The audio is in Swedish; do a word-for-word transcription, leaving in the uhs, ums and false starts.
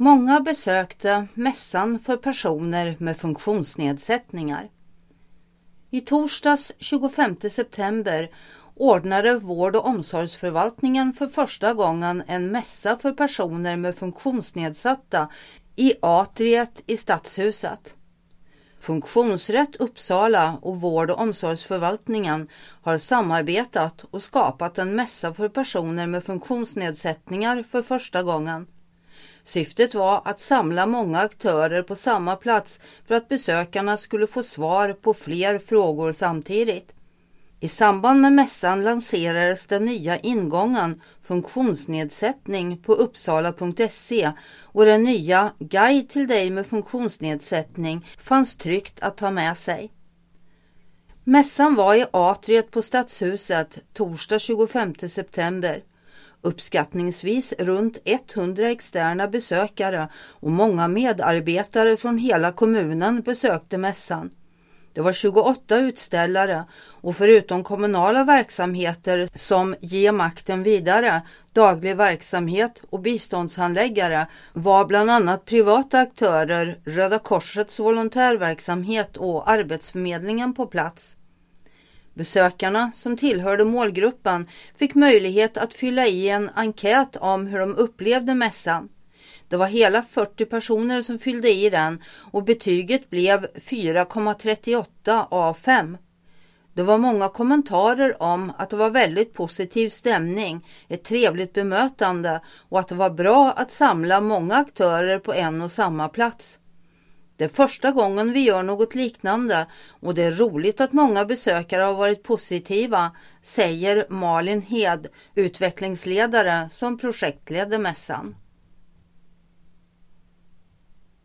Många besökte mässan för personer med funktionsnedsättningar. I torsdags tjugofemte september ordnade vård- och omsorgsförvaltningen för första gången en mässa för personer med funktionsnedsatta i atriet i Stadshuset. Funktionsrätt Uppsala och vård- och omsorgsförvaltningen har samarbetat och skapat en mässa för personer med funktionsnedsättningar för första gången. Syftet var att samla många aktörer på samma plats för att besökarna skulle få svar på fler frågor samtidigt. I samband med mässan lanserades den nya ingången funktionsnedsättning på uppsala punkt se och den nya guide till dig med funktionsnedsättning fanns tryckt att ta med sig. Mässan var i atriet på Stadshuset torsdag tjugofemte september. Uppskattningsvis runt hundra externa besökare och många medarbetare från hela kommunen besökte mässan. Det var tjugoåtta utställare och förutom kommunala verksamheter som Ge makten vidare, daglig verksamhet och biståndshandläggare var bland annat privata aktörer, Röda Korsets volontärverksamhet och Arbetsförmedlingen på plats. Besökarna som tillhörde målgruppen fick möjlighet att fylla i en enkät om hur de upplevde mässan. Det var hela fyrtio personer som fyllde i den och betyget blev fyra komma trettioåtta av fem. Det var många kommentarer om att det var väldigt positiv stämning, ett trevligt bemötande och att det var bra att samla många aktörer på en och samma plats. Det är första gången vi gör något liknande och det är roligt att många besökare har varit positiva, säger Malin Hed, utvecklingsledare som projektledde mässan.